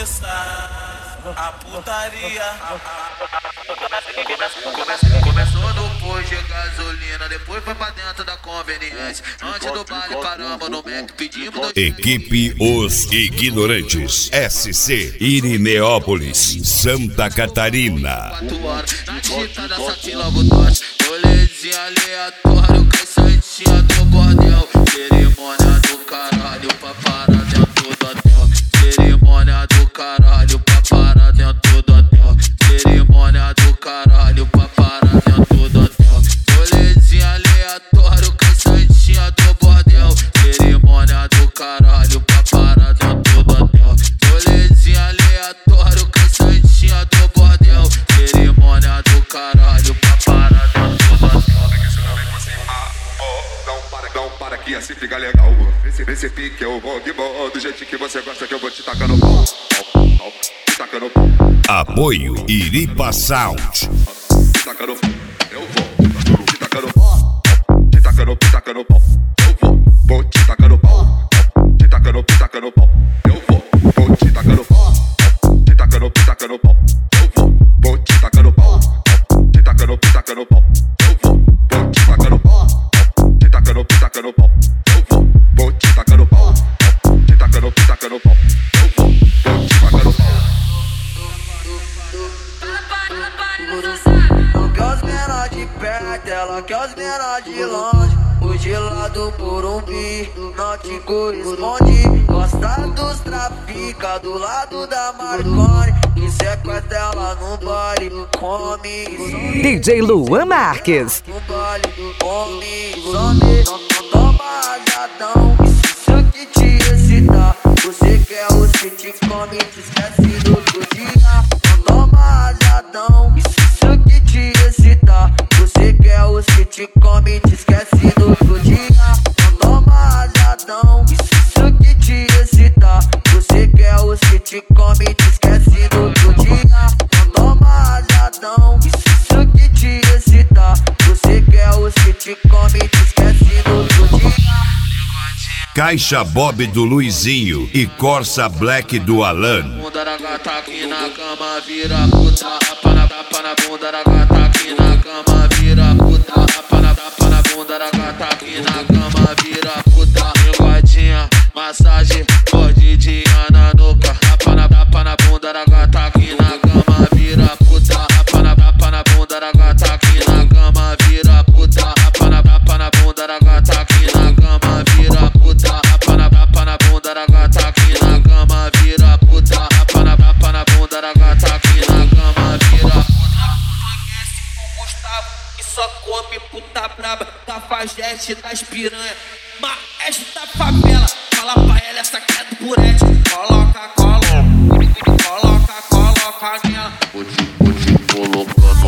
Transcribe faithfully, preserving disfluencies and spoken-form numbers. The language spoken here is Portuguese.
começar a putaria. Começou no posto de gasolina, depois foi pra dentro da conveniência. Antes do baile paramos no Mac, pedimos dois... Equipe Os Ignorantes, S C, Irineópolis, Santa Catarina. quatro horas, na digitada saquila botox. Rolezinho aleatório, caçantinha do bordel. Cerimônia do caralho pra parar dentro do hotel. Cerimônia do caralho pra parar dentro do hotel. Cerimônia do caralho pra parar dentro do hotel. Rolezinho aleatório, caçantinha do bordel. Cerimônia do caralho pra parar dentro do hotel. Rolezinho aleatório, caçantinha do bordel. Cerimônia do caralho pra parar dentro do hotel. Não para, não para que assim fica legal. Esse, esse pique eu vou de boa. Do jeito que você gosta que eu vou te tacar no pau. Te tacar no pau. Apoio Iripa Sound. Te tacar no pau. Eu vou. Te tacar no pau. Te tacar no, te tacar no pau. Eu vou. Vou te tacar no pau. Te tacar no, te tacar no pau. Eu vou. Vou te tacar no pau. Te tacar no, te tacar no pau. Eu vou. Vou te tacar no pau. Te tacar no, te tacar no pau. Eu vou. Vou te tacar no pau. Te tacar no, te tacar no pau. Eu vou. Vou te tacar no pau. Te tacar no, te tacar no pau. Eu vou. Vou te tacar no pau. Não quer os menor de perto, ela quer os menor de longe. O gelado por um bi não te corresponde. Gosta dos trafica do lado da Marconi. E sequestra ela no baile, come e some. D J Luan Marques. No baile, come e some. Não, não toma rajadão, isso aqui te excita. Você quer o que te come, te esquece do outro dia. Não toma rajadão, isso aqui te excita. Você quer o que te come, te esquece do outro dia. Não toma rajadão, isso aqui te excita. Você quer o que te come, te esquece do outro dia. Não toma rajadão, isso aqui te excita. Você quer o que te come, te esquece do outro dia. Caixa Bob do Luizinho e Corsa Black do Alan. Bunda da gata aqui na cama, vira puta. Tapa na, tapa na bunda da gata aqui na cama, vira puta. Tapa na, tapa na bunda da gata aqui na cama, vira puta. Linguadinha, massagem, mordidinha na nuca. Tapa na, tapa na bunda da gata aqui na cama, vira puta. Tapa na, tapa na bunda da gata aqui na cama, vira puta. Tapa na, tapa na bunda da gata aqui na cama, vira puta. Tapa na, tapa na bunda da gata aqui na cama, vira puta. Tapa na, tapa na bunda da gata aqui na cama, vira puta. Conhece o Gustavo que só come puta braba. Cafajeste das piranha, maestro da favela. Fala pra ela, essa aqui é do Purete. Coloca, coloca, coloca, coloca nela. Vou te, vou te colocando.